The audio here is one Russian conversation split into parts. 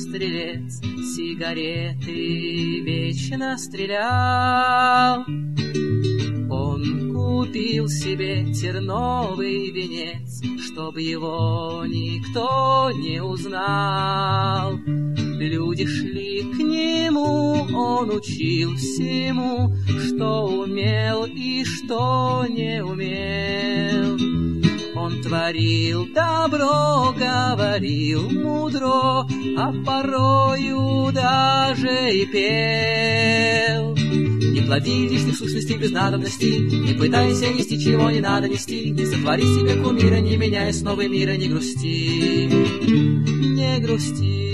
стрелец сигареты вечно стрелял. Он купил себе терновый венец, чтоб его никто не узнал. Люди шли к нему, он учил всему, что умел и что не умел. Он творил добро, говорил мудро, а порою даже и пел. Не плоди лишних сущностей без надобности, не пытайся нести, чего не надо нести, не сотвори себе кумира, не меняя снова мира, не грусти, не грусти.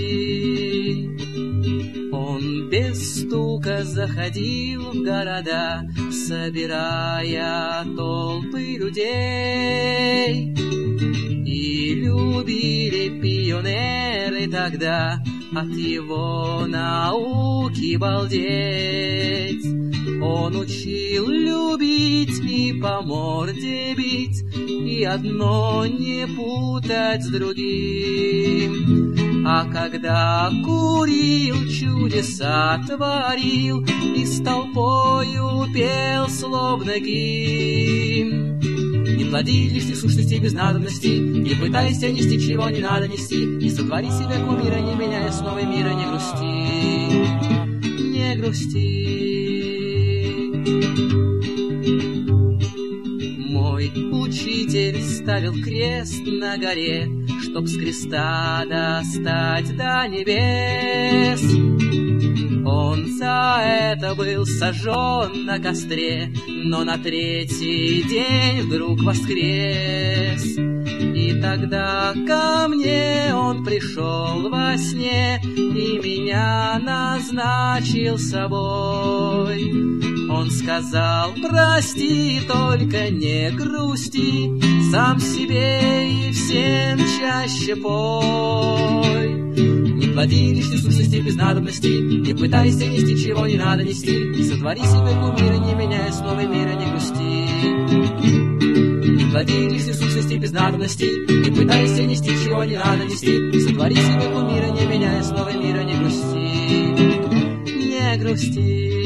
Он без стука заходил в города, собирая толпы людей. И любили пионеры тогда от его науки балдеть. Он учил любить и по морде бить, и одно не путать с другим. А когда курил, чудеса творил, и с толпою пел словно гимн. Не плоди лишних сущностей без надобности, не пытайся нести, чего не надо нести, не сотвори себе кумира, не меняя снова мира, не грусти, не грусти. Мой учитель ставил крест на горе, чтоб с креста достать до небес. Он за это был сожжен на костре, но на третий день вдруг воскрес. И тогда ко мне он пришел во сне и меня назначил собой. Он сказал: прости, только не грусти, сам себе и всем чаще пой. Не плоди лишних сущностей без надобности, не пытайся нести, чего не надо нести, не сотвори себе кумира, не меняя снова мира, не грусти. Не плоди лишних сущностей без надобности, не пытайся нести, чего не надо нести, не сотвори себе кумира, не меняя снова мира, не грусти, не грусти.